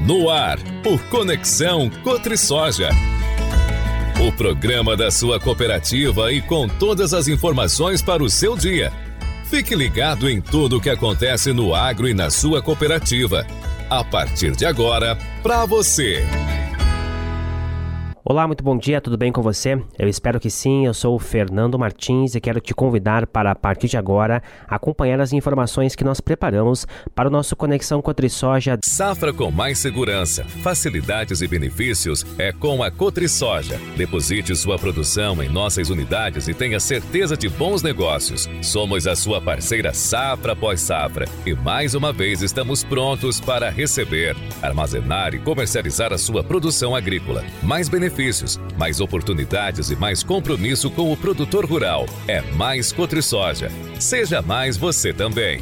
No ar, o Conexão Cotrisoja. O programa da sua cooperativa e com todas as informações para o seu dia. Fique ligado em tudo o que acontece no agro e na sua cooperativa. A partir de agora, para você. Olá, muito bom dia, tudo bem com você? Eu espero que sim, eu sou o Fernando Martins e quero te convidar para, a partir de agora, acompanhar as informações que nós preparamos para o nosso Conexão Cotrisoja. Safra com mais segurança, facilidades e benefícios é com a Cotrisoja. Deposite sua produção em nossas unidades e tenha certeza de bons negócios. Somos a sua parceira safra após safra e mais uma vez estamos prontos para receber, armazenar e comercializar a sua produção agrícola. Mais benefícios, mais oportunidades e mais compromisso com o produtor rural. É mais Cotrisoja. Seja mais você também.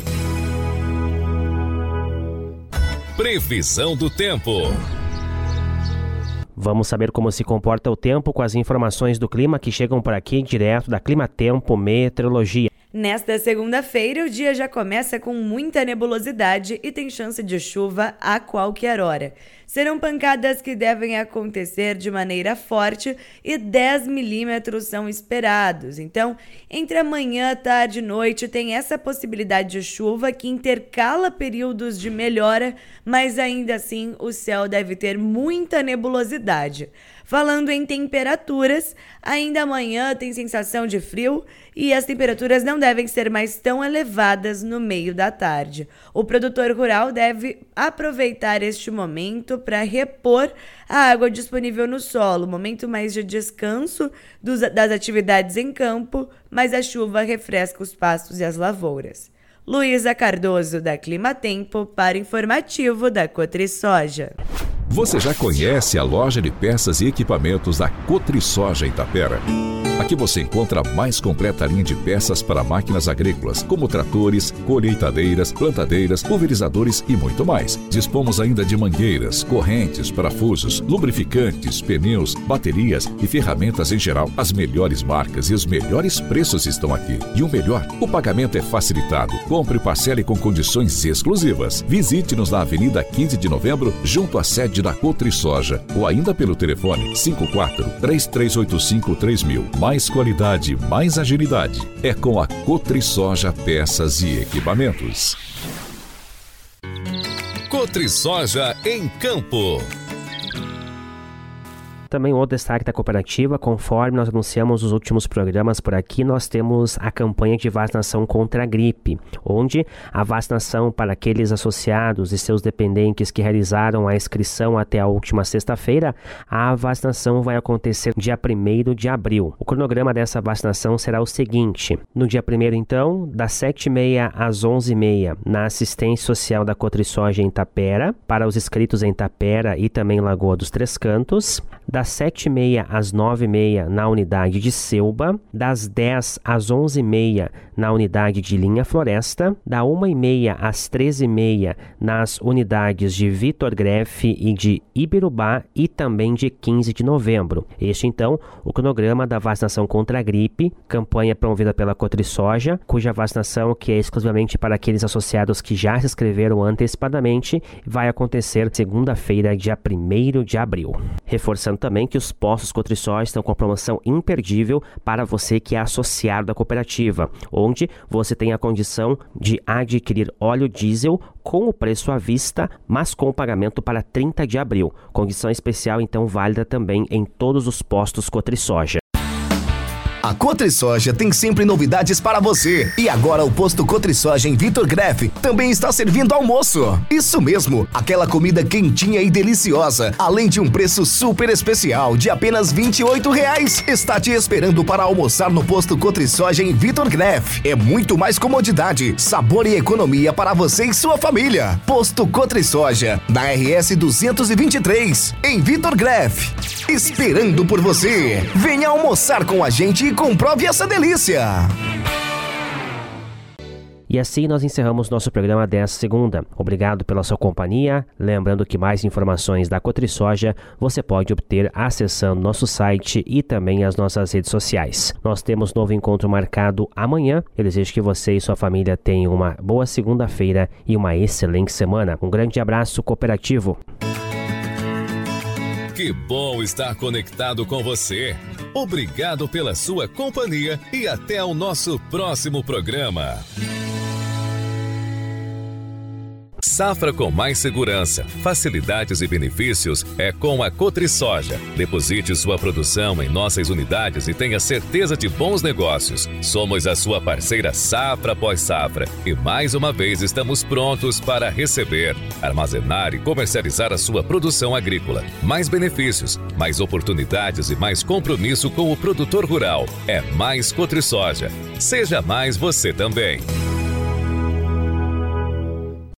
Previsão do tempo. Vamos saber como se comporta o tempo com as informações do clima que chegam por aqui direto da Climatempo Meteorologia. Nesta segunda-feira, o dia já começa com muita nebulosidade e tem chance de chuva a qualquer hora. Serão pancadas que devem acontecer de maneira forte e 10 milímetros são esperados. Então, entre amanhã, tarde e noite, tem essa possibilidade de chuva que intercala períodos de melhora, mas ainda assim o céu deve ter muita nebulosidade. Falando em temperaturas, ainda amanhã tem sensação de frio e as temperaturas não devem ser mais tão elevadas no meio da tarde. O produtor rural deve aproveitar este momento para repor a água disponível no solo, momento mais de descanso das atividades em campo, mas a chuva refresca os pastos e as lavouras. Luísa Cardoso, da Climatempo, para informativo da Cotrisoja. Você já conhece a loja de peças e equipamentos da Cotrisoja em Itapera? Aqui você encontra a mais completa linha de peças para máquinas agrícolas, como tratores, colheitadeiras, plantadeiras, pulverizadores e muito mais. Dispomos ainda de mangueiras, correntes, parafusos, lubrificantes, pneus, baterias e ferramentas em geral. As melhores marcas e os melhores preços estão aqui. E o melhor, o pagamento é facilitado. Compre e parcele com condições exclusivas. Visite-nos na Avenida 15 de Novembro, junto à sede da Cotrisoja, ou ainda pelo telefone 54-3385-3000. Mais qualidade, mais agilidade. É com a Cotrisoja Peças e Equipamentos. Cotrisoja em Campo. Também outro destaque da cooperativa, conforme nós anunciamos nos últimos programas por aqui, nós temos a campanha de vacinação contra a gripe, onde a vacinação para aqueles associados e seus dependentes que realizaram a inscrição até a última sexta-feira, a vacinação vai acontecer dia 1º de abril. O cronograma dessa vacinação será o seguinte: no dia 1º, então, das 7h30 às 11h30, na assistência social da Cotrisoja em Itapera, para os inscritos em Itapera e também Lagoa dos Três Cantos, das 7h30 às 9h30 na unidade de Selba, das 10 às 11h30 na unidade de Linha Floresta, da 1h30 às 13h30 nas unidades de Vitor Greff e de Ibirubá e também de 15 de novembro. Este, então, o cronograma da vacinação contra a gripe, campanha promovida pela Cotrisoja, cuja vacinação, que é exclusivamente para aqueles associados que já se inscreveram antecipadamente, vai acontecer segunda-feira, dia 1º de abril. Reforçando também que os postos Cotrisoja estão com a promoção imperdível para você que é associado da cooperativa, onde você tem a condição de adquirir óleo diesel com o preço à vista, mas com o pagamento para 30 de abril. Condição especial, então, válida também em todos os postos Cotrisoja. A Cotrisoja tem sempre novidades para você. E agora o posto Cotrisoja em Vitor Greff também está servindo almoço. Isso mesmo, aquela comida quentinha e deliciosa, além de um preço super especial de apenas R$28. Está te esperando para almoçar no posto Cotrisoja em Vitor Greff. É muito mais comodidade, sabor e economia para você e sua família. Posto Cotrisoja, na RS 223, em Vitor Greff. Esperando por você. Venha almoçar com a gente e comprove essa delícia! E assim nós encerramos nosso programa desta segunda. Obrigado pela sua companhia. Lembrando que mais informações da Cotrisoja você pode obter acessando nosso site e também as nossas redes sociais. Nós temos novo encontro marcado amanhã. Eu desejo que você e sua família tenham uma boa segunda-feira e uma excelente semana. Um grande abraço cooperativo. Que bom estar conectado com você. Obrigado pela sua companhia e até o nosso próximo programa. Safra com mais segurança, facilidades e benefícios é com a CotriSoja. Deposite sua produção em nossas unidades e tenha certeza de bons negócios. Somos a sua parceira safra após safra e mais uma vez estamos prontos para receber, armazenar e comercializar a sua produção agrícola. Mais benefícios, mais oportunidades e mais compromisso com o produtor rural. É mais CotriSoja. Seja mais você também.